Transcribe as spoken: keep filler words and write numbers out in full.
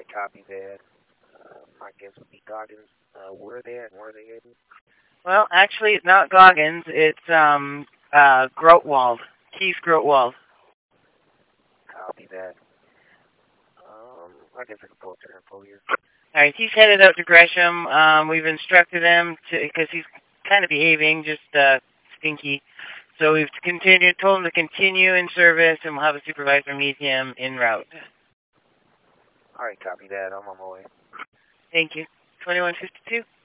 Alright, copy that. Uh, I guess would be Goggins. Uh, where they at? Where are they heading? Well, actually, it's not Goggins. It's um uh Grotwald. Keith Grotwald. Copy that. Um, I guess I can pull up their info here. All right, he's headed out to Gresham. Um, we've instructed him to, because he's kind of behaving, just uh, stinky. So we've continued, told him to continue in service, and we'll have a supervisor meet him en route. All right, copy that. I'm on my way. Thank you. twenty-one fifty-two.